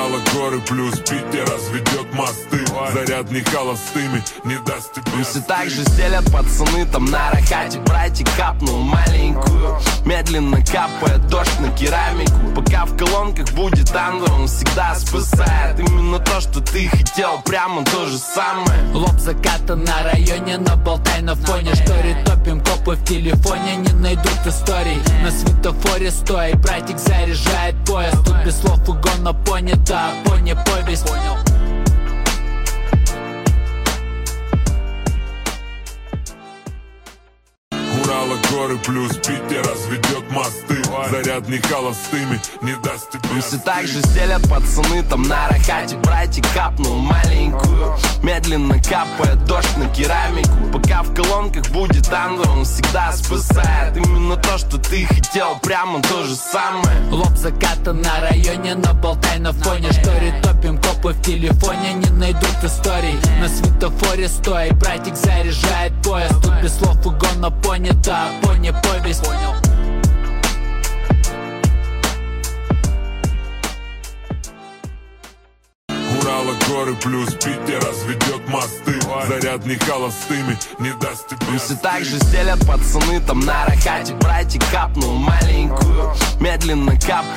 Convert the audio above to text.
Урала горы плюс Питер разведет мосты. Зарядный холостыми не даст тебе. Все так же стелят пацаны там на рахате. Братик капнул маленькую, медленно капает дождь на керамику. Пока в колонках будет ангел, он всегда спасает. Именно то, что ты хотел, прямо то же самое. Лоб заката на районе, наболтай на фоне. Штори топим, копы в телефоне не найдут историй. На светофоре стой, братик заряжает поезд. Тут без слов угона понята, пони повесть. Урала горы плюс Питер разведет мосты. Зарядный холостыми не даст тебе. Все так же стелят пацаны там на рахате. Братик капнул маленькую, медленно капает дождь на керамику. Пока в колонках будет ангел, он всегда спасает. Именно то, что ты хотел, прямо то же самое. Лоб заката на районе, наболтай на фоне. Штори топим, копы в телефоне не найдут историй. На светофоре стой, братик заряжает поезд. Тут без слов угона понята, пони повесть. Урала горы плюс Питер разведет мосты. Зарядный холостыми не даст тебе. Все так же стелят пацаны там на рахате. Братик капнул маленькую, медленно капает